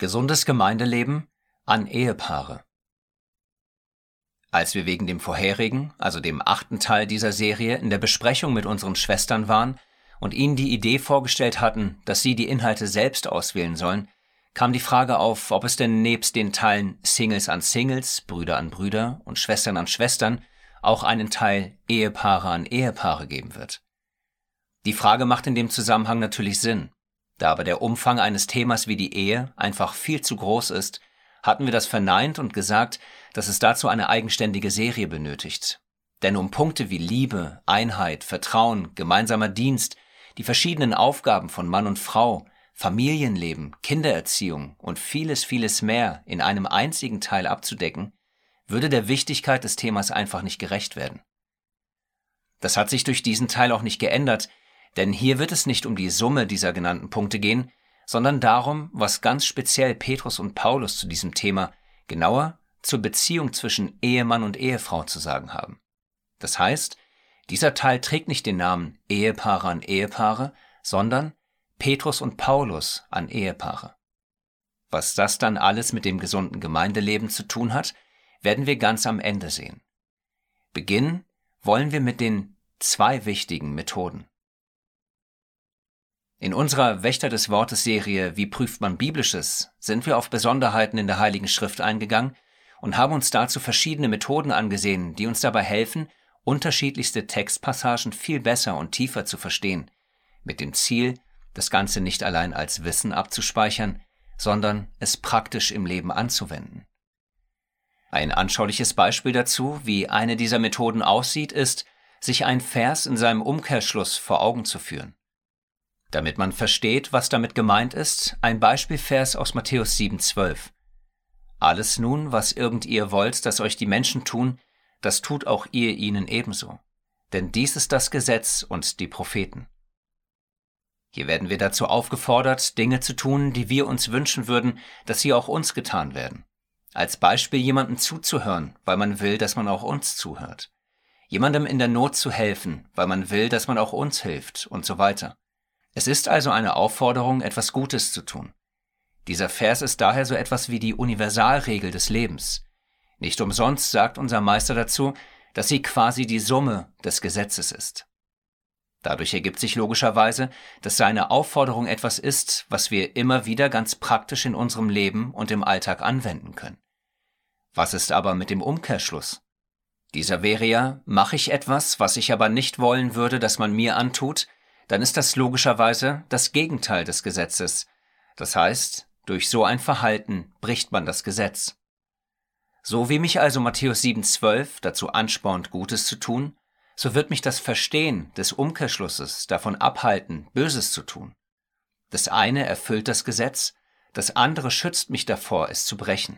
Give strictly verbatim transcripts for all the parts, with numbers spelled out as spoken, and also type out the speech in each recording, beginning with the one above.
Gesundes Gemeindeleben an Ehepaare. Als wir wegen dem vorherigen, also dem achten Teil dieser Serie in der Besprechung mit unseren Schwestern waren und ihnen die Idee vorgestellt hatten, dass sie die Inhalte selbst auswählen sollen, kam die Frage auf, ob es denn nebst den Teilen Singles an Singles, Brüder an Brüder und Schwestern an Schwestern auch einen Teil Ehepaare an Ehepaare geben wird. Die Frage macht in dem Zusammenhang natürlich Sinn. Da aber der Umfang eines Themas wie die Ehe einfach viel zu groß ist, hatten wir das verneint und gesagt, dass es dazu eine eigenständige Serie benötigt. Denn um Punkte wie Liebe, Einheit, Vertrauen, gemeinsamer Dienst, die verschiedenen Aufgaben von Mann und Frau, Familienleben, Kindererziehung und vieles, vieles mehr in einem einzigen Teil abzudecken, würde der Wichtigkeit des Themas einfach nicht gerecht werden. Das hat sich durch diesen Teil auch nicht geändert, denn hier wird es nicht um die Summe dieser genannten Punkte gehen, sondern darum, was ganz speziell Petrus und Paulus zu diesem Thema, genauer zur Beziehung zwischen Ehemann und Ehefrau zu sagen haben. Das heißt, dieser Teil trägt nicht den Namen Ehepaare an Ehepaare, sondern Petrus und Paulus an Ehepaare. Was das dann alles mit dem gesunden Gemeindeleben zu tun hat, werden wir ganz am Ende sehen. Beginnen wollen wir mit den zwei wichtigen Methoden. In unserer Wächter des Wortes-Serie Wie prüft man Biblisches sind wir auf Besonderheiten in der Heiligen Schrift eingegangen und haben uns dazu verschiedene Methoden angesehen, die uns dabei helfen, unterschiedlichste Textpassagen viel besser und tiefer zu verstehen, mit dem Ziel, das Ganze nicht allein als Wissen abzuspeichern, sondern es praktisch im Leben anzuwenden. Ein anschauliches Beispiel dazu, wie eine dieser Methoden aussieht, ist, sich ein Vers in seinem Umkehrschluss vor Augen zu führen. Damit man versteht, was damit gemeint ist, ein Beispielvers aus Matthäus sieben zwölf. Alles nun, was irgend ihr wollt, dass euch die Menschen tun, das tut auch ihr ihnen ebenso. Denn dies ist das Gesetz und die Propheten. Hier werden wir dazu aufgefordert, Dinge zu tun, die wir uns wünschen würden, dass sie auch uns getan werden. Als Beispiel jemandem zuzuhören, weil man will, dass man auch uns zuhört. Jemandem in der Not zu helfen, weil man will, dass man auch uns hilft und so weiter. Es ist also eine Aufforderung, etwas Gutes zu tun. Dieser Vers ist daher so etwas wie die Universalregel des Lebens. Nicht umsonst sagt unser Meister dazu, dass sie quasi die Summe des Gesetzes ist. Dadurch ergibt sich logischerweise, dass seine Aufforderung etwas ist, was wir immer wieder ganz praktisch in unserem Leben und im Alltag anwenden können. Was ist aber mit dem Umkehrschluss? Dieser wäre ja, mache ich etwas, was ich aber nicht wollen würde, dass man mir antut, dann ist das logischerweise das Gegenteil des Gesetzes. Das heißt, durch so ein Verhalten bricht man das Gesetz. So wie mich also Matthäus sieben zwölf dazu anspornt, Gutes zu tun, so wird mich das Verstehen des Umkehrschlusses davon abhalten, Böses zu tun. Das eine erfüllt das Gesetz, das andere schützt mich davor, es zu brechen.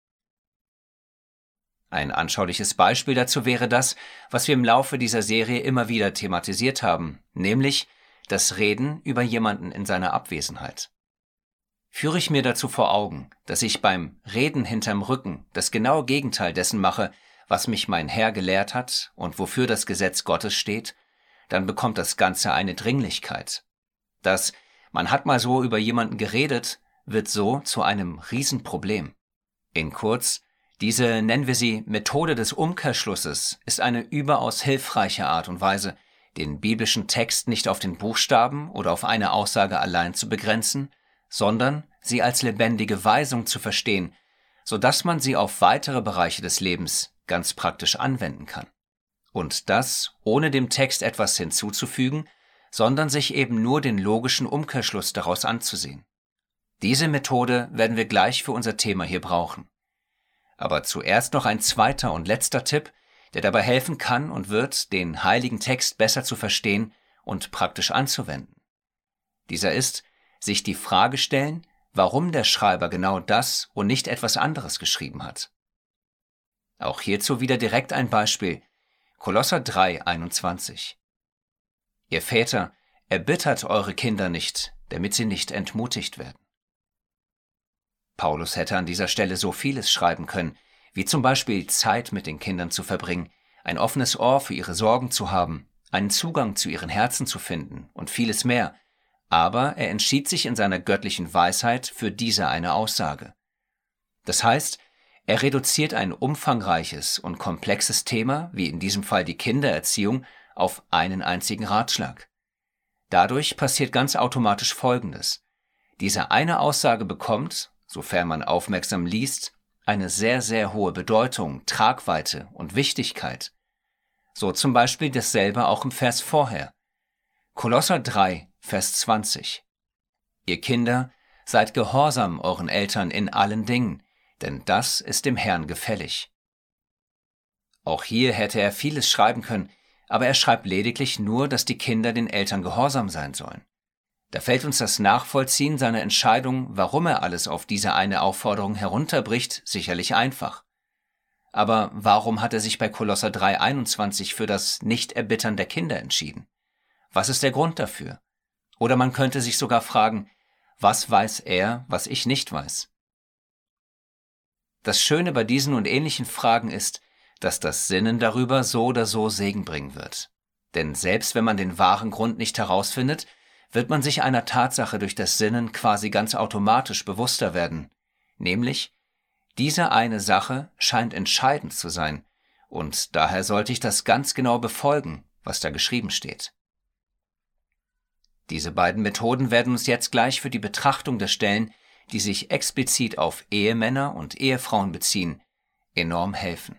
Ein anschauliches Beispiel dazu wäre das, was wir im Laufe dieser Serie immer wieder thematisiert haben, nämlich das Reden über jemanden in seiner Abwesenheit. Führe ich mir dazu vor Augen, dass ich beim Reden hinterm Rücken das genaue Gegenteil dessen mache, was mich mein Herr gelehrt hat und wofür das Gesetz Gottes steht, dann bekommt das Ganze eine Dringlichkeit. Das, man hat mal so über jemanden geredet, wird so zu einem Riesenproblem. In kurz, diese, nennen wir sie, Methode des Umkehrschlusses ist eine überaus hilfreiche Art und Weise, den biblischen Text nicht auf den Buchstaben oder auf eine Aussage allein zu begrenzen, sondern sie als lebendige Weisung zu verstehen, sodass man sie auf weitere Bereiche des Lebens ganz praktisch anwenden kann. Und das ohne dem Text etwas hinzuzufügen, sondern sich eben nur den logischen Umkehrschluss daraus anzusehen. Diese Methode werden wir gleich für unser Thema hier brauchen. Aber zuerst noch ein zweiter und letzter Tipp, der dabei helfen kann und wird, den heiligen Text besser zu verstehen und praktisch anzuwenden. Dieser ist, sich die Frage stellen, warum der Schreiber genau das und nicht etwas anderes geschrieben hat. Auch hierzu wieder direkt ein Beispiel. Kolosser drei einundzwanzig. Ihr Väter, erbittert eure Kinder nicht, damit sie nicht entmutigt werden. Paulus hätte an dieser Stelle so vieles schreiben können, wie zum Beispiel Zeit mit den Kindern zu verbringen, ein offenes Ohr für ihre Sorgen zu haben, einen Zugang zu ihren Herzen zu finden und vieles mehr. aber er entschied sich in seiner göttlichen Weisheit für diese eine Aussage. Das heißt, er reduziert ein umfangreiches und komplexes Thema, wie in diesem Fall die Kindererziehung, auf einen einzigen Ratschlag. Dadurch passiert ganz automatisch Folgendes. Diese eine Aussage bekommt, sofern man aufmerksam liest, eine sehr, sehr hohe Bedeutung, Tragweite und Wichtigkeit. So zum Beispiel dasselbe auch im Vers vorher. Kolosser drei, Vers zwanzig. Ihr Kinder, seid gehorsam euren Eltern in allen Dingen, denn das ist dem Herrn gefällig. Auch hier hätte er vieles schreiben können, aber er schreibt lediglich nur, dass die Kinder den Eltern gehorsam sein sollen. Da fällt uns das Nachvollziehen seiner Entscheidung, warum er alles auf diese eine Aufforderung herunterbricht, sicherlich einfach. Aber warum hat er sich bei Kolosser drei einundzwanzig für das Nicht-Erbittern der Kinder entschieden? Was ist der Grund dafür? Oder man könnte sich sogar fragen, was weiß er, was ich nicht weiß? Das Schöne bei diesen und ähnlichen Fragen ist, dass das Sinnen darüber so oder so Segen bringen wird. Denn selbst wenn man den wahren Grund nicht herausfindet, wird man sich einer Tatsache durch das Sinnen quasi ganz automatisch bewusster werden, nämlich, diese eine Sache scheint entscheidend zu sein, und daher sollte ich das ganz genau befolgen, was da geschrieben steht. Diese beiden Methoden werden uns jetzt gleich für die Betrachtung der Stellen, die sich explizit auf Ehemänner und Ehefrauen beziehen, enorm helfen.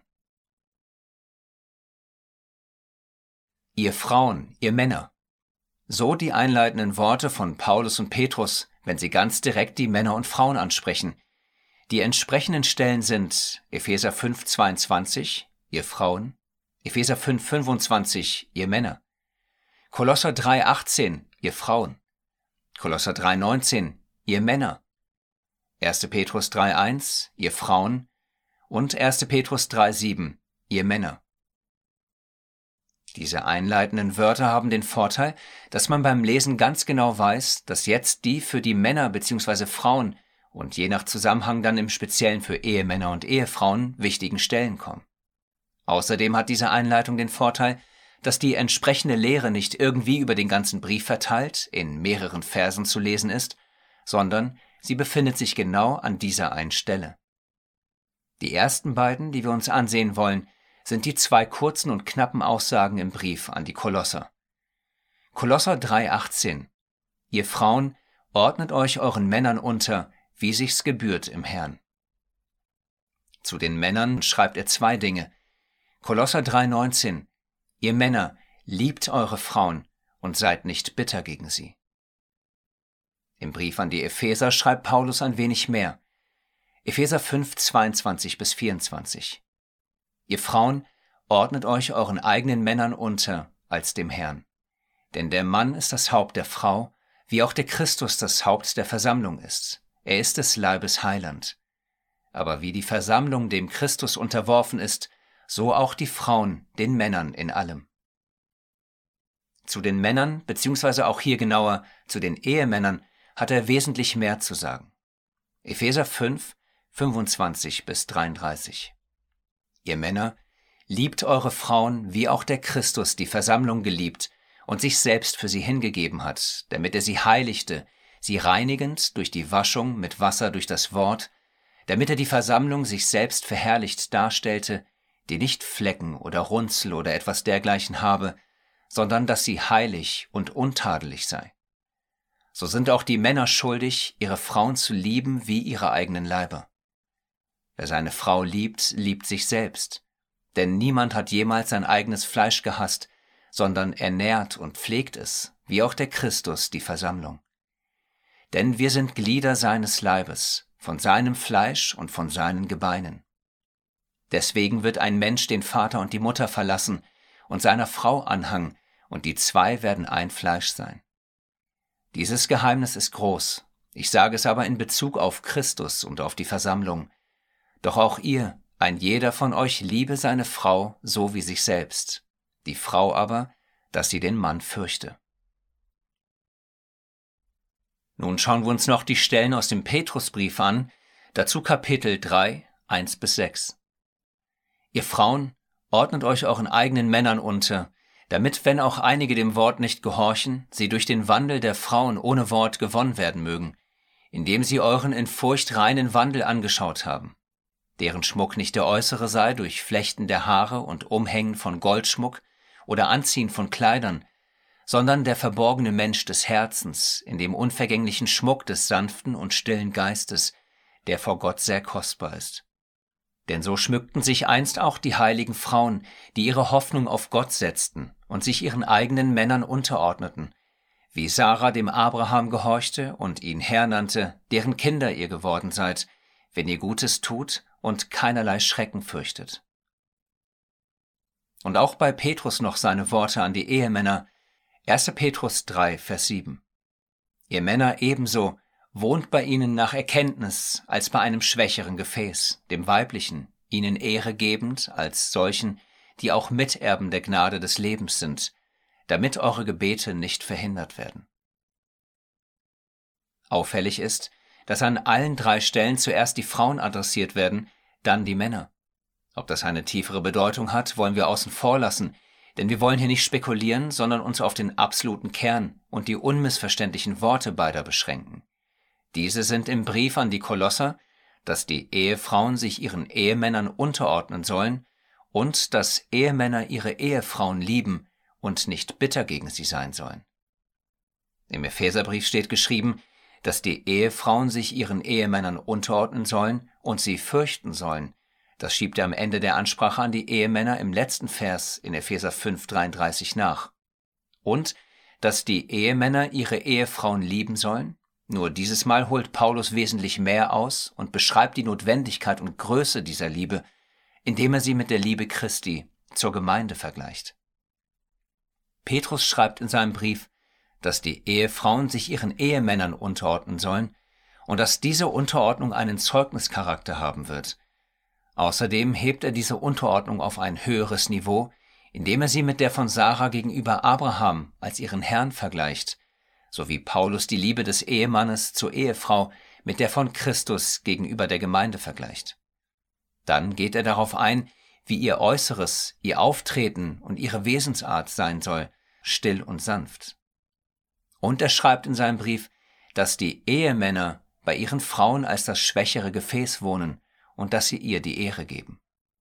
Ihr Frauen, ihr Männer. So die einleitenden Worte von Paulus und Petrus, wenn sie ganz direkt die Männer und Frauen ansprechen. Die entsprechenden Stellen sind Epheser fünf, zweiundzwanzig, ihr Frauen, Epheser fünf, fünfundzwanzig, ihr Männer, Kolosser drei, achtzehn, ihr Frauen, Kolosser drei, neunzehn, ihr Männer, erster Petrus drei, eins, ihr Frauen und erster Petrus drei, sieben, ihr Männer. Diese einleitenden Wörter haben den Vorteil, dass man beim Lesen ganz genau weiß, dass jetzt die für die Männer bzw. Frauen und je nach Zusammenhang dann im Speziellen für Ehemänner und Ehefrauen wichtigen Stellen kommen. Außerdem hat diese Einleitung den Vorteil, dass die entsprechende Lehre nicht irgendwie über den ganzen Brief verteilt, in mehreren Versen zu lesen ist, sondern sie befindet sich genau an dieser einen Stelle. Die ersten beiden, die wir uns ansehen wollen, sind die zwei kurzen und knappen Aussagen im Brief an die Kolosser. Kolosser drei, achtzehn. Ihr Frauen, ordnet euch euren Männern unter, wie sich's gebührt im Herrn. Zu den Männern schreibt er zwei Dinge. Kolosser drei, neunzehn. Ihr Männer, liebt eure Frauen und seid nicht bitter gegen sie. Im Brief an die Epheser schreibt Paulus ein wenig mehr. Epheser fünf, zweiundzwanzig bis vierundzwanzig. Ihr Frauen, ordnet euch euren eigenen Männern unter als dem Herrn. Denn der Mann ist das Haupt der Frau, wie auch der Christus das Haupt der Versammlung ist. Er ist des Leibes Heiland. Aber wie die Versammlung dem Christus unterworfen ist, so auch die Frauen den Männern in allem. Zu den Männern, beziehungsweise auch hier genauer zu den Ehemännern, hat er wesentlich mehr zu sagen. Epheser fünf, fünfundzwanzig bis dreiunddreißig. Ihr Männer, liebt eure Frauen, wie auch der Christus die Versammlung geliebt und sich selbst für sie hingegeben hat, damit er sie heiligte, sie reinigend durch die Waschung mit Wasser durch das Wort, damit er die Versammlung sich selbst verherrlicht darstellte, die nicht Flecken oder Runzel oder etwas dergleichen habe, sondern dass sie heilig und untadelig sei. So sind auch die Männer schuldig, ihre Frauen zu lieben wie ihre eigenen Leiber. Wer seine Frau liebt, liebt sich selbst, denn niemand hat jemals sein eigenes Fleisch gehasst, sondern ernährt und pflegt es, wie auch der Christus die Versammlung. Denn wir sind Glieder seines Leibes, von seinem Fleisch und von seinen Gebeinen. Deswegen wird ein Mensch den Vater und die Mutter verlassen und seiner Frau anhangen, und die zwei werden ein Fleisch sein. Dieses Geheimnis ist groß, ich sage es aber in Bezug auf Christus und auf die Versammlung. Doch auch ihr, ein jeder von euch liebe seine Frau so wie sich selbst, die Frau aber, dass sie den Mann fürchte. Nun schauen wir uns noch die Stellen aus dem Petrusbrief an, dazu Kapitel drei, eins bis sechs. Ihr Frauen, ordnet euch euren eigenen Männern unter, damit, wenn auch einige dem Wort nicht gehorchen, sie durch den Wandel der Frauen ohne Wort gewonnen werden mögen, indem sie euren in Furcht reinen Wandel angeschaut haben, deren Schmuck nicht der äußere sei durch Flechten der Haare und Umhängen von Goldschmuck oder Anziehen von Kleidern, sondern der verborgene Mensch des Herzens in dem unvergänglichen Schmuck des sanften und stillen Geistes, der vor Gott sehr kostbar ist. Denn so schmückten sich einst auch die heiligen Frauen, die ihre Hoffnung auf Gott setzten und sich ihren eigenen Männern unterordneten, wie Sarah dem Abraham gehorchte und ihn Herr nannte, deren Kinder ihr geworden seid, wenn ihr Gutes tut und keinerlei Schrecken fürchtet. Und auch bei Petrus noch seine Worte an die Ehemänner, erster Petrus drei, Vers sieben. Ihr Männer ebenso, wohnt bei ihnen nach Erkenntnis als bei einem schwächeren Gefäß, dem weiblichen, ihnen Ehre gebend als solchen, die auch Miterben der Gnade des Lebens sind, damit eure Gebete nicht verhindert werden. Auffällig ist, dass an allen drei Stellen zuerst die Frauen adressiert werden, dann die Männer. Ob das eine tiefere Bedeutung hat, wollen wir außen vor lassen, denn wir wollen hier nicht spekulieren, sondern uns auf den absoluten Kern und die unmissverständlichen Worte beider beschränken. Diese sind im Brief an die Kolosser, dass die Ehefrauen sich ihren Ehemännern unterordnen sollen und dass Ehemänner ihre Ehefrauen lieben und nicht bitter gegen sie sein sollen. Im Epheserbrief steht geschrieben, dass die Ehefrauen sich ihren Ehemännern unterordnen sollen und sie fürchten sollen. Das schiebt er am Ende der Ansprache an die Ehemänner im letzten Vers in Epheser fünf, dreiunddreißig nach. Und dass die Ehemänner ihre Ehefrauen lieben sollen. Nur dieses Mal holt Paulus wesentlich mehr aus und beschreibt die Notwendigkeit und Größe dieser Liebe, indem er sie mit der Liebe Christi zur Gemeinde vergleicht. Petrus schreibt in seinem Brief, dass die Ehefrauen sich ihren Ehemännern unterordnen sollen und dass diese Unterordnung einen Zeugnischarakter haben wird. Außerdem hebt er diese Unterordnung auf ein höheres Niveau, indem er sie mit der von Sarah gegenüber Abraham als ihren Herrn vergleicht, so wie Paulus die Liebe des Ehemannes zur Ehefrau mit der von Christus gegenüber der Gemeinde vergleicht. Dann geht er darauf ein, wie ihr Äußeres, ihr Auftreten und ihre Wesensart sein soll, still und sanft. Und er schreibt in seinem Brief, dass die Ehemänner bei ihren Frauen als das schwächere Gefäß wohnen und dass sie ihr die Ehre geben.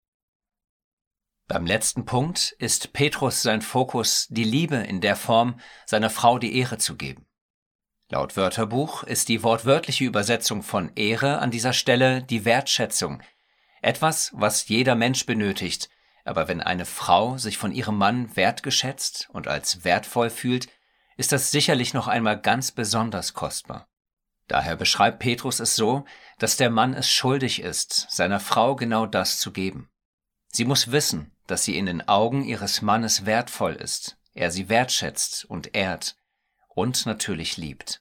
Beim letzten Punkt ist Petrus sein Fokus, die Liebe in der Form, seiner Frau die Ehre zu geben. Laut Wörterbuch ist die wortwörtliche Übersetzung von Ehre an dieser Stelle die Wertschätzung, etwas, was jeder Mensch benötigt, aber wenn eine Frau sich von ihrem Mann wertgeschätzt und als wertvoll fühlt, ist das sicherlich noch einmal ganz besonders kostbar. Daher beschreibt Petrus es so, dass der Mann es schuldig ist, seiner Frau genau das zu geben. Sie muss wissen, dass sie in den Augen ihres Mannes wertvoll ist, er sie wertschätzt und ehrt und natürlich liebt.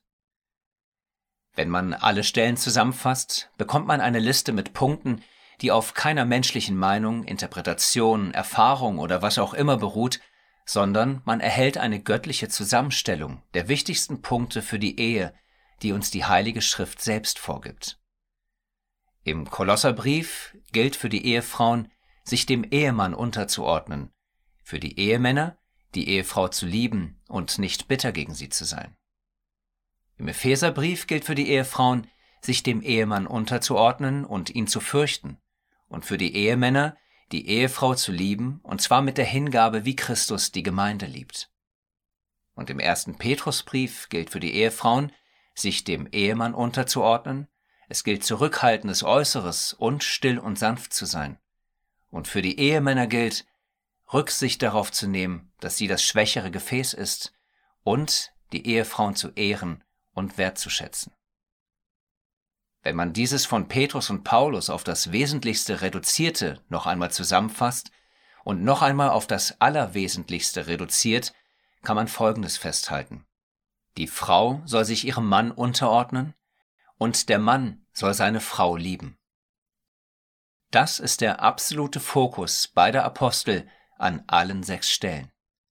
Wenn man alle Stellen zusammenfasst, bekommt man eine Liste mit Punkten, die auf keiner menschlichen Meinung, Interpretation, Erfahrung oder was auch immer beruht, sondern man erhält eine göttliche Zusammenstellung der wichtigsten Punkte für die Ehe, die uns die Heilige Schrift selbst vorgibt. Im Kolosserbrief gilt für die Ehefrauen, sich dem Ehemann unterzuordnen, für die Ehemänner, die Ehefrau zu lieben und nicht bitter gegen sie zu sein. Im Epheserbrief gilt für die Ehefrauen, sich dem Ehemann unterzuordnen und ihn zu fürchten, und für die Ehemänner, die Ehefrau zu lieben, und zwar mit der Hingabe, wie Christus die Gemeinde liebt. Und im ersten Petrusbrief gilt für die Ehefrauen, sich dem Ehemann unterzuordnen, es gilt zurückhaltendes Äußeres und still und sanft zu sein. Und für die Ehemänner gilt, Rücksicht darauf zu nehmen, dass sie das schwächere Gefäß ist und die Ehefrauen zu ehren und wertzuschätzen. Wenn man dieses von Petrus und Paulus auf das Wesentlichste Reduzierte noch einmal zusammenfasst und noch einmal auf das Allerwesentlichste reduziert, kann man Folgendes festhalten. Die Frau soll sich ihrem Mann unterordnen und der Mann soll seine Frau lieben. Das ist der absolute Fokus beider Apostel an allen sechs Stellen.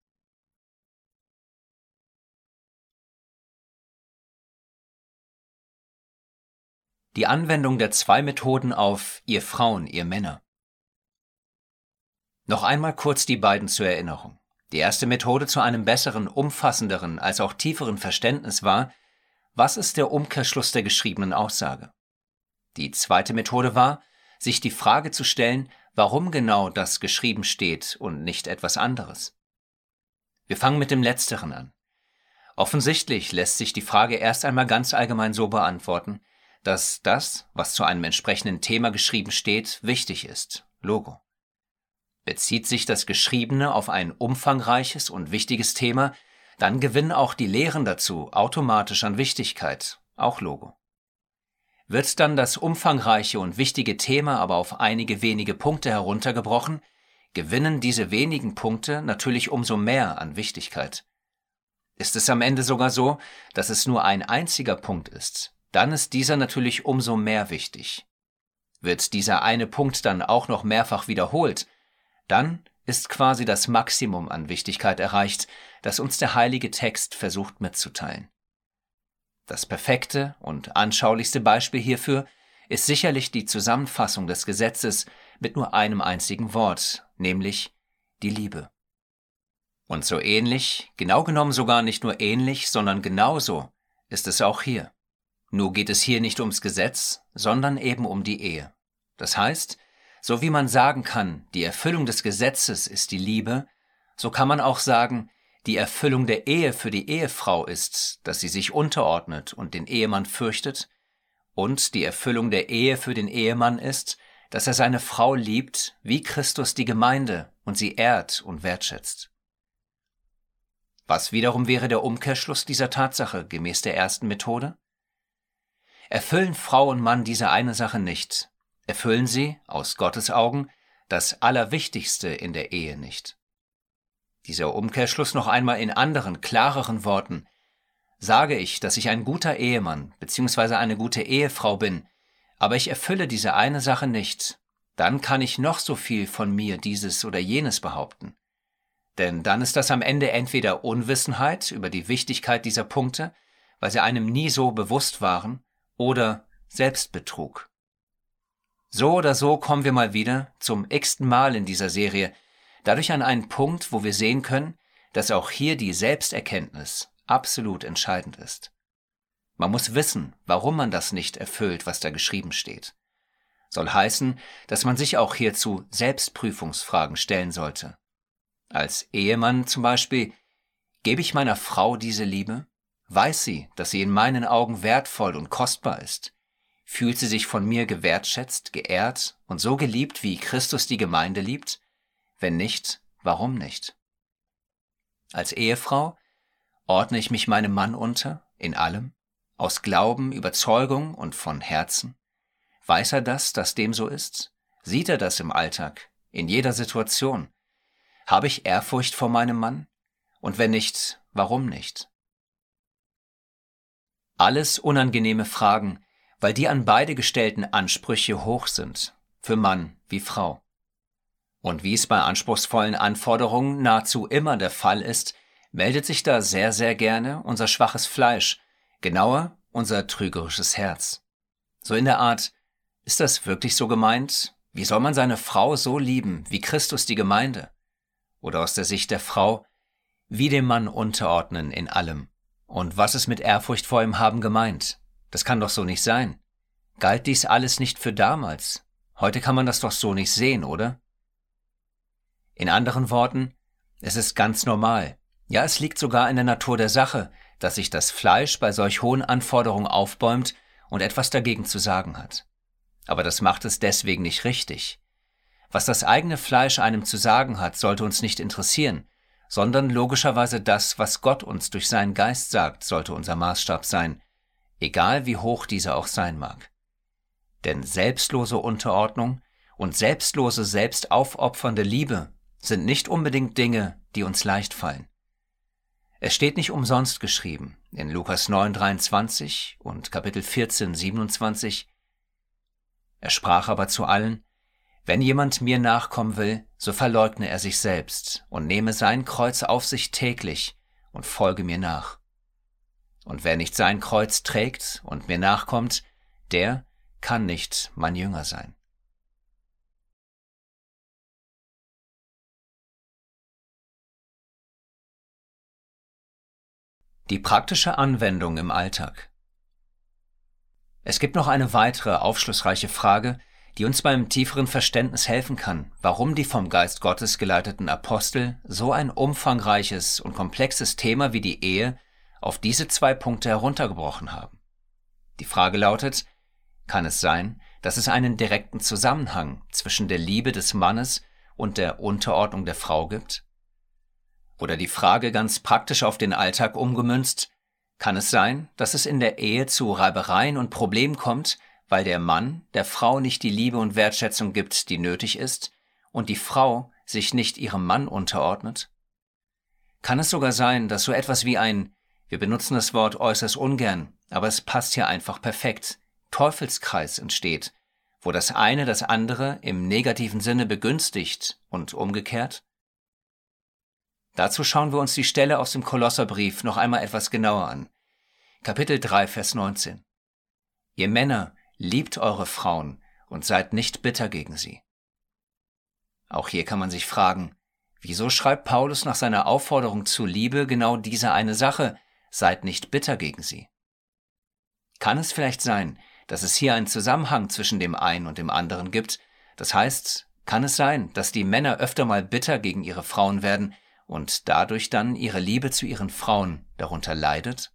Die Anwendung der zwei Methoden auf ihr Frauen, ihr Männer. Noch einmal kurz die beiden zur Erinnerung. Die erste Methode zu einem besseren, umfassenderen als auch tieferen Verständnis war: Was ist der Umkehrschluss der geschriebenen Aussage? Die zweite Methode war, sich die Frage zu stellen, warum genau das geschrieben steht und nicht etwas anderes. Wir fangen mit dem Letzteren an. Offensichtlich lässt sich die Frage erst einmal ganz allgemein so beantworten, dass das, was zu einem entsprechenden Thema geschrieben steht, wichtig ist, Logo. Bezieht sich das Geschriebene auf ein umfangreiches und wichtiges Thema, dann gewinnen auch die Lehren dazu automatisch an Wichtigkeit, auch Logo. Wird dann das umfangreiche und wichtige Thema aber auf einige wenige Punkte heruntergebrochen, gewinnen diese wenigen Punkte natürlich umso mehr an Wichtigkeit. Ist es am Ende sogar so, dass es nur ein einziger Punkt ist, dann ist dieser natürlich umso mehr wichtig. Wird dieser eine Punkt dann auch noch mehrfach wiederholt, dann ist quasi das Maximum an Wichtigkeit erreicht, das uns der heilige Text versucht mitzuteilen. Das perfekte und anschaulichste Beispiel hierfür ist sicherlich die Zusammenfassung des Gesetzes mit nur einem einzigen Wort, nämlich die Liebe. Und so ähnlich, genau genommen sogar nicht nur ähnlich, sondern genauso ist es auch hier. Nur geht es hier nicht ums Gesetz, sondern eben um die Ehe. Das heißt, so wie man sagen kann, die Erfüllung des Gesetzes ist die Liebe, so kann man auch sagen, die Erfüllung der Ehe für die Ehefrau ist, dass sie sich unterordnet und den Ehemann fürchtet, und die Erfüllung der Ehe für den Ehemann ist, dass er seine Frau liebt, wie Christus die Gemeinde und sie ehrt und wertschätzt. Was wiederum wäre der Umkehrschluss dieser Tatsache gemäß der ersten Methode? Erfüllen Frau und Mann diese eine Sache nicht, erfüllen sie, aus Gottes Augen, das Allerwichtigste in der Ehe nicht. Dieser Umkehrschluss noch einmal in anderen, klareren Worten: Sage ich, dass ich ein guter Ehemann bzw. eine gute Ehefrau bin, aber ich erfülle diese eine Sache nicht, dann kann ich noch so viel von mir dieses oder jenes behaupten. Denn dann ist das am Ende entweder Unwissenheit über die Wichtigkeit dieser Punkte, weil sie einem nie so bewusst waren, oder Selbstbetrug. So oder so kommen wir mal wieder, zum x-ten Mal in dieser Serie, dadurch an einen Punkt, wo wir sehen können, dass auch hier die Selbsterkenntnis absolut entscheidend ist. Man muss wissen, warum man das nicht erfüllt, was da geschrieben steht. Soll heißen, dass man sich auch hierzu Selbstprüfungsfragen stellen sollte. Als Ehemann zum Beispiel: Gebe ich meiner Frau diese Liebe? Weiß sie, dass sie in meinen Augen wertvoll und kostbar ist? Fühlt sie sich von mir gewertschätzt, geehrt und so geliebt, wie Christus die Gemeinde liebt? Wenn nicht, warum nicht? Als Ehefrau: Ordne ich mich meinem Mann unter, in allem, aus Glauben, Überzeugung und von Herzen? Weiß er das, dass dem so ist? Sieht er das im Alltag, in jeder Situation? Habe ich Ehrfurcht vor meinem Mann? Und wenn nicht, warum nicht? Alles unangenehme Fragen, weil die an beide gestellten Ansprüche hoch sind, für Mann wie Frau. Und wie es bei anspruchsvollen Anforderungen nahezu immer der Fall ist, meldet sich da sehr, sehr gerne unser schwaches Fleisch, genauer unser trügerisches Herz. So in der Art: Ist das wirklich so gemeint? Wie soll man seine Frau so lieben, wie Christus die Gemeinde? Oder aus der Sicht der Frau: Wie dem Mann unterordnen in allem. Und was ist mit Ehrfurcht vor ihm haben gemeint? Das kann doch so nicht sein. Galt dies alles nicht für damals? Heute kann man das doch so nicht sehen, oder? In anderen Worten, es ist ganz normal. Ja, es liegt sogar in der Natur der Sache, dass sich das Fleisch bei solch hohen Anforderungen aufbäumt und etwas dagegen zu sagen hat. Aber das macht es deswegen nicht richtig. Was das eigene Fleisch einem zu sagen hat, sollte uns nicht interessieren, sondern logischerweise das, was Gott uns durch seinen Geist sagt, sollte unser Maßstab sein, egal wie hoch dieser auch sein mag. Denn selbstlose Unterordnung und selbstlose, selbstaufopfernde Liebe sind nicht unbedingt Dinge, die uns leicht fallen. Es steht nicht umsonst geschrieben in Lukas neun, dreiundzwanzig und Kapitel vierzehn, siebenundzwanzig: Er sprach aber zu allen: Wenn jemand mir nachkommen will, so verleugne er sich selbst und nehme sein Kreuz auf sich täglich und folge mir nach. Und wer nicht sein Kreuz trägt und mir nachkommt, der kann nicht mein Jünger sein. Die praktische Anwendung im Alltag. Es gibt noch eine weitere aufschlussreiche Frage, die uns beim tieferen Verständnis helfen kann, warum die vom Geist Gottes geleiteten Apostel so ein umfangreiches und komplexes Thema wie die Ehe auf diese zwei Punkte heruntergebrochen haben. Die Frage lautet: Kann es sein, dass es einen direkten Zusammenhang zwischen der Liebe des Mannes und der Unterordnung der Frau gibt? Oder die Frage ganz praktisch auf den Alltag umgemünzt: Kann es sein, dass es in der Ehe zu Reibereien und Problemen kommt, weil der Mann der Frau nicht die Liebe und Wertschätzung gibt, die nötig ist, und die Frau sich nicht ihrem Mann unterordnet? Kann es sogar sein, dass so etwas wie ein, wir benutzen das Wort äußerst ungern, aber es passt hier einfach perfekt, Teufelskreis entsteht, wo das eine das andere im negativen Sinne begünstigt und umgekehrt? Dazu schauen wir uns die Stelle aus dem Kolosserbrief noch einmal etwas genauer an. Kapitel drei, Vers neunzehn. Ihr Männer, liebt eure Frauen und seid nicht bitter gegen sie. Auch hier kann man sich fragen, wieso schreibt Paulus nach seiner Aufforderung zur Liebe genau diese eine Sache, seid nicht bitter gegen sie? Kann es vielleicht sein, dass es hier einen Zusammenhang zwischen dem einen und dem anderen gibt? Das heißt, kann es sein, dass die Männer öfter mal bitter gegen ihre Frauen werden und dadurch dann ihre Liebe zu ihren Frauen darunter leidet?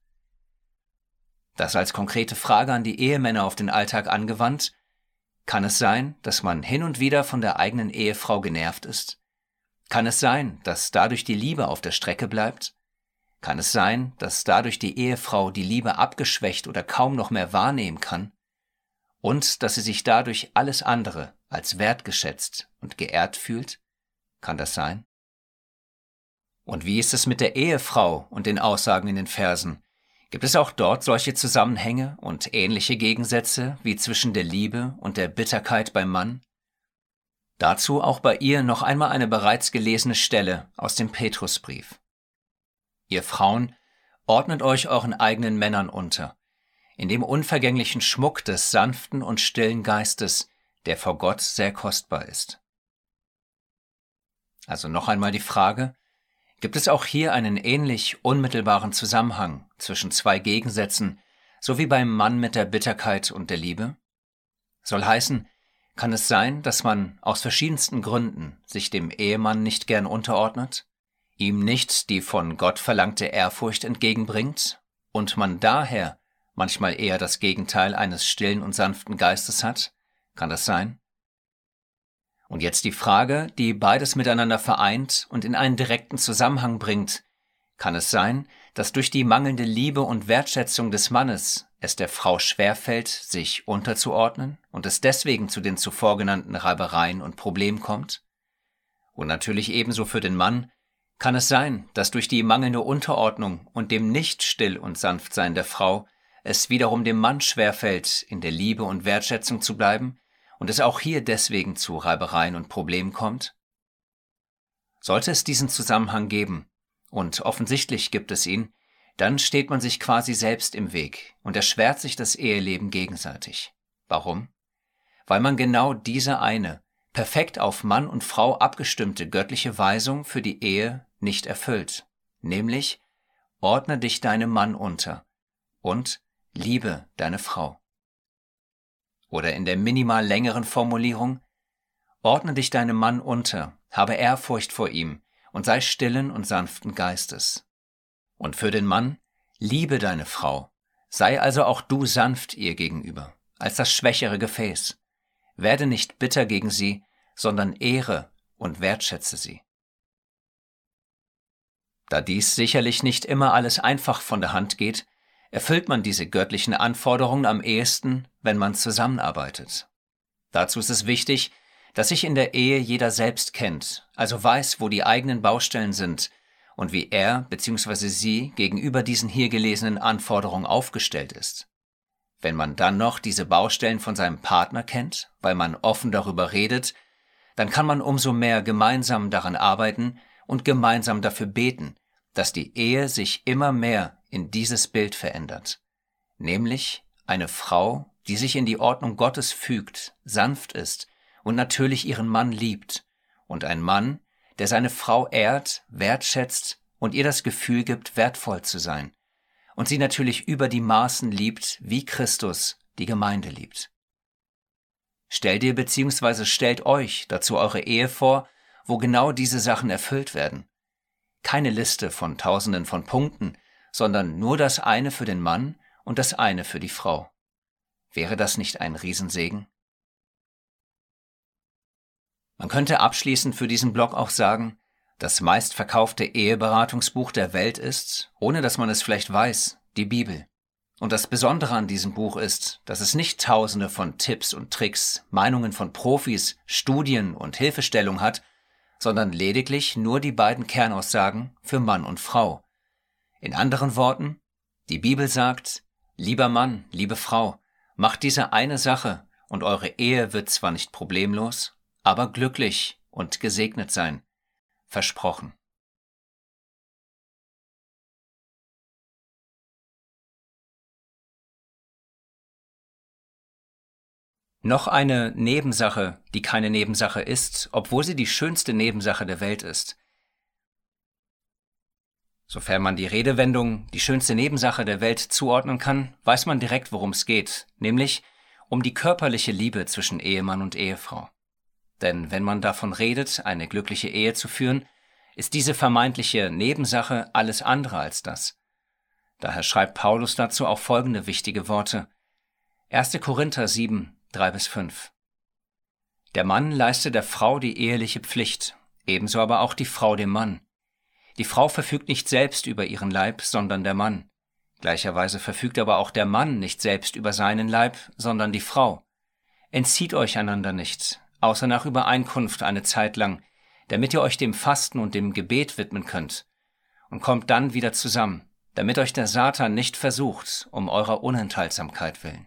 Das als konkrete Frage an die Ehemänner auf den Alltag angewandt: Kann es sein, dass man hin und wieder von der eigenen Ehefrau genervt ist? Kann es sein, dass dadurch die Liebe auf der Strecke bleibt? Kann es sein, dass dadurch die Ehefrau die Liebe abgeschwächt oder kaum noch mehr wahrnehmen kann? Und dass sie sich dadurch alles andere als wertgeschätzt und geehrt fühlt? Kann das sein? Und wie ist es mit der Ehefrau und den Aussagen in den Versen? Gibt es auch dort solche Zusammenhänge und ähnliche Gegensätze wie zwischen der Liebe und der Bitterkeit beim Mann? Dazu auch bei ihr noch einmal eine bereits gelesene Stelle aus dem Petrusbrief. Ihr Frauen, ordnet euch euren eigenen Männern unter, in dem unvergänglichen Schmuck des sanften und stillen Geistes, der vor Gott sehr kostbar ist. Also noch einmal die Frage: Gibt es auch hier einen ähnlich unmittelbaren Zusammenhang zwischen zwei Gegensätzen, so wie beim Mann mit der Bitterkeit und der Liebe? Soll heißen, kann es sein, dass man aus verschiedensten Gründen sich dem Ehemann nicht gern unterordnet, ihm nicht die von Gott verlangte Ehrfurcht entgegenbringt und man daher manchmal eher das Gegenteil eines stillen und sanften Geistes hat? Kann das sein? Und jetzt die Frage, die beides miteinander vereint und in einen direkten Zusammenhang bringt: Kann es sein, dass durch die mangelnde Liebe und Wertschätzung des Mannes es der Frau schwerfällt, sich unterzuordnen und es deswegen zu den zuvor genannten Reibereien und Problemen kommt? Und natürlich ebenso für den Mann: Kann es sein, dass durch die mangelnde Unterordnung und dem Nicht-Still- und Sanftsein der Frau es wiederum dem Mann schwerfällt, in der Liebe und Wertschätzung zu bleiben, und es auch hier deswegen zu Reibereien und Problemen kommt? Sollte es diesen Zusammenhang geben, und offensichtlich gibt es ihn, dann steht man sich quasi selbst im Weg und erschwert sich das Eheleben gegenseitig. Warum? Weil man genau diese eine, perfekt auf Mann und Frau abgestimmte göttliche Weisung für die Ehe nicht erfüllt, nämlich: Ordne dich deinem Mann unter und liebe deine Frau. Oder in der minimal längeren Formulierung: Ordne dich deinem Mann unter, habe Ehrfurcht vor ihm und sei stillen und sanften Geistes. Und für den Mann: Liebe deine Frau, sei also auch du sanft ihr gegenüber, als das schwächere Gefäß. Werde nicht bitter gegen sie, sondern ehre und wertschätze sie. Da dies sicherlich nicht immer alles einfach von der Hand geht, erfüllt man diese göttlichen Anforderungen am ehesten, wenn man zusammenarbeitet. Dazu ist es wichtig, dass sich in der Ehe jeder selbst kennt, also weiß, wo die eigenen Baustellen sind und wie er bzw. sie gegenüber diesen hier gelesenen Anforderungen aufgestellt ist. Wenn man dann noch diese Baustellen von seinem Partner kennt, weil man offen darüber redet, dann kann man umso mehr gemeinsam daran arbeiten und gemeinsam dafür beten, dass die Ehe sich immer mehr in dieses Bild verändert, nämlich eine Frau, die sich in die Ordnung Gottes fügt, sanft ist und natürlich ihren Mann liebt, und ein Mann, der seine Frau ehrt, wertschätzt und ihr das Gefühl gibt, wertvoll zu sein, und sie natürlich über die Maßen liebt, wie Christus die Gemeinde liebt. Stellt ihr bzw. stellt euch dazu eure Ehe vor, wo genau diese Sachen erfüllt werden. Keine Liste von Tausenden von Punkten, sondern nur das eine für den Mann und das eine für die Frau. Wäre das nicht ein Riesensegen? Man könnte abschließend für diesen Blog auch sagen, das meistverkaufte Eheberatungsbuch der Welt ist, ohne dass man es vielleicht weiß, die Bibel. Und das Besondere an diesem Buch ist, dass es nicht Tausende von Tipps und Tricks, Meinungen von Profis, Studien und Hilfestellung hat, sondern lediglich nur die beiden Kernaussagen für Mann und Frau. In anderen Worten, die Bibel sagt, lieber Mann, liebe Frau, macht diese eine Sache und eure Ehe wird zwar nicht problemlos, aber glücklich und gesegnet sein. Versprochen. Noch eine Nebensache, die keine Nebensache ist, obwohl sie die schönste Nebensache der Welt ist. Sofern man die Redewendung die schönste Nebensache der Welt zuordnen kann, weiß man direkt, worum es geht, nämlich um die körperliche Liebe zwischen Ehemann und Ehefrau. Denn wenn man davon redet, eine glückliche Ehe zu führen, ist diese vermeintliche Nebensache alles andere als das. Daher schreibt Paulus dazu auch folgende wichtige Worte. erster Korinther sieben, drei bis fünf. Der Mann leiste der Frau die eheliche Pflicht, ebenso aber auch die Frau dem Mann. Die Frau verfügt nicht selbst über ihren Leib, sondern der Mann. Gleicherweise verfügt aber auch der Mann nicht selbst über seinen Leib, sondern die Frau. Entzieht euch einander nicht, außer nach Übereinkunft eine Zeit lang, damit ihr euch dem Fasten und dem Gebet widmen könnt, und kommt dann wieder zusammen, damit euch der Satan nicht versucht, um eurer Unenthaltsamkeit willen.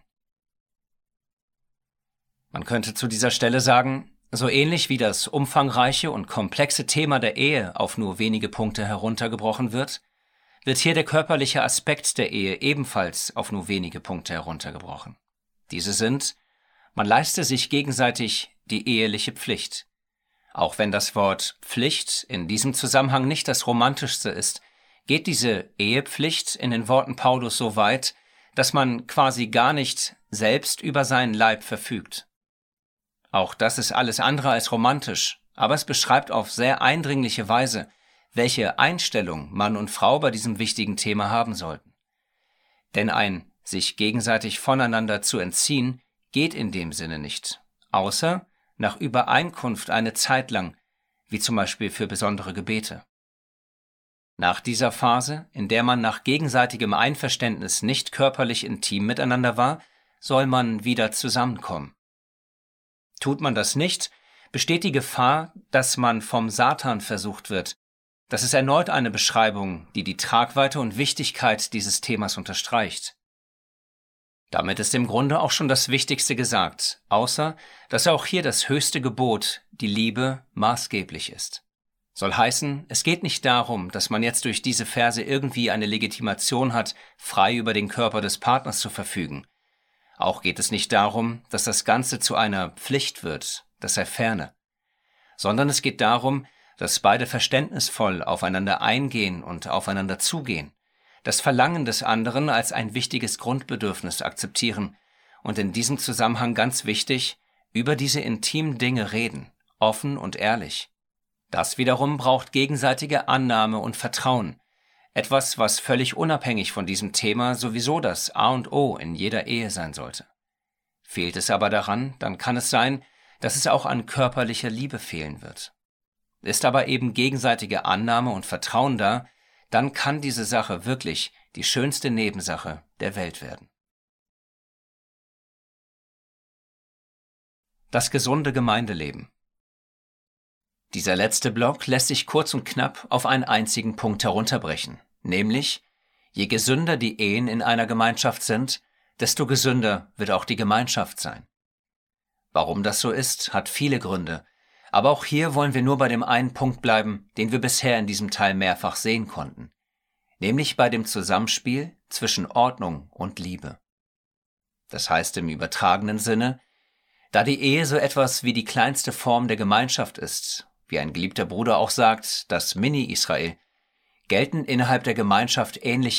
Man könnte zu dieser Stelle sagen, so ähnlich wie das umfangreiche und komplexe Thema der Ehe auf nur wenige Punkte heruntergebrochen wird, wird hier der körperliche Aspekt der Ehe ebenfalls auf nur wenige Punkte heruntergebrochen. Diese sind, man leiste sich gegenseitig die eheliche Pflicht. Auch wenn das Wort Pflicht in diesem Zusammenhang nicht das romantischste ist, geht diese Ehepflicht in den Worten Paulus so weit, dass man quasi gar nicht selbst über seinen Leib verfügt. Auch das ist alles andere als romantisch, aber es beschreibt auf sehr eindringliche Weise, welche Einstellung Mann und Frau bei diesem wichtigen Thema haben sollten. Denn ein sich gegenseitig voneinander zu entziehen, geht in dem Sinne nicht, außer nach Übereinkunft eine Zeit lang, wie zum Beispiel für besondere Gebete. Nach dieser Phase, in der man nach gegenseitigem Einverständnis nicht körperlich intim miteinander war, soll man wieder zusammenkommen. Tut man das nicht, besteht die Gefahr, dass man vom Satan versucht wird. Das ist erneut eine Beschreibung, die die Tragweite und Wichtigkeit dieses Themas unterstreicht. Damit ist im Grunde auch schon das Wichtigste gesagt, außer dass auch hier das höchste Gebot, die Liebe, maßgeblich ist. Soll heißen, es geht nicht darum, dass man jetzt durch diese Verse irgendwie eine Legitimation hat, frei über den Körper des Partners zu verfügen. Auch geht es nicht darum, dass das Ganze zu einer Pflicht wird, das sei ferne. Sondern es geht darum, dass beide verständnisvoll aufeinander eingehen und aufeinander zugehen, das Verlangen des anderen als ein wichtiges Grundbedürfnis akzeptieren und in diesem Zusammenhang ganz wichtig, über diese intimen Dinge reden, offen und ehrlich. Das wiederum braucht gegenseitige Annahme und Vertrauen, etwas, was völlig unabhängig von diesem Thema sowieso das A und O in jeder Ehe sein sollte. Fehlt es aber daran, dann kann es sein, dass es auch an körperlicher Liebe fehlen wird. Ist aber eben gegenseitige Annahme und Vertrauen da, dann kann diese Sache wirklich die schönste Nebensache der Welt werden. Das gesunde Gemeindeleben. Dieser letzte Block lässt sich kurz und knapp auf einen einzigen Punkt herunterbrechen, nämlich, je gesünder die Ehen in einer Gemeinschaft sind, desto gesünder wird auch die Gemeinschaft sein. Warum das so ist, hat viele Gründe, aber auch hier wollen wir nur bei dem einen Punkt bleiben, den wir bisher in diesem Teil mehrfach sehen konnten, nämlich bei dem Zusammenspiel zwischen Ordnung und Liebe. Das heißt im übertragenen Sinne, da die Ehe so etwas wie die kleinste Form der Gemeinschaft ist, wie ein geliebter Bruder auch sagt, das Mini-Israel, gelten innerhalb der Gemeinschaft ähnliche,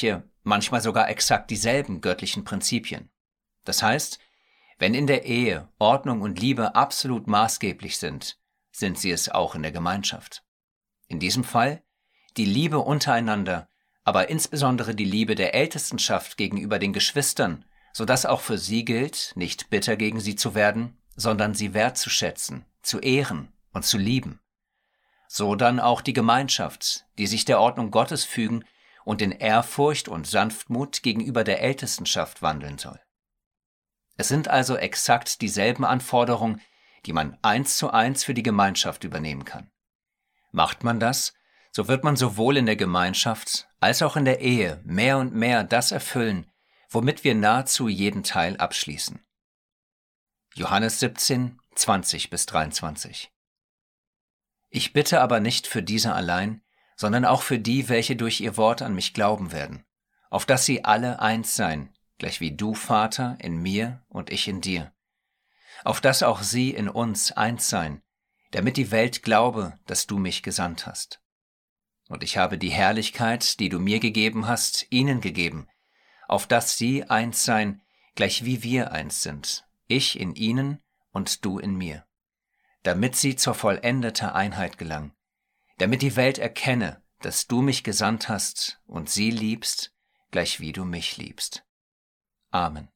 manchmal sogar exakt dieselben göttlichen Prinzipien. Das heißt, wenn in der Ehe Ordnung und Liebe absolut maßgeblich sind, sind sie es auch in der Gemeinschaft. In diesem Fall die Liebe untereinander, aber insbesondere die Liebe der Ältestenschaft gegenüber den Geschwistern, sodass auch für sie gilt, nicht bitter gegen sie zu werden, sondern sie wertzuschätzen, zu ehren und zu lieben. So dann auch die Gemeinschaft, die sich der Ordnung Gottes fügen und in Ehrfurcht und Sanftmut gegenüber der Ältestenschaft wandeln soll. Es sind also exakt dieselben Anforderungen, die man eins zu eins für die Gemeinschaft übernehmen kann. Macht man das, so wird man sowohl in der Gemeinschaft als auch in der Ehe mehr und mehr das erfüllen, womit wir nahezu jeden Teil abschließen. Johannes siebzehn, zwanzig bis dreiundzwanzig. Ich bitte aber nicht für diese allein, sondern auch für die, welche durch ihr Wort an mich glauben werden, auf dass sie alle eins seien, gleich wie du, Vater, in mir und ich in dir, auf dass auch sie in uns eins seien, damit die Welt glaube, dass du mich gesandt hast. Und ich habe die Herrlichkeit, die du mir gegeben hast, ihnen gegeben, auf dass sie eins seien, gleich wie wir eins sind, ich in ihnen und du in mir, damit sie zur vollendeten Einheit gelangen, damit die Welt erkenne, dass du mich gesandt hast und sie liebst, gleich wie du mich liebst. Amen.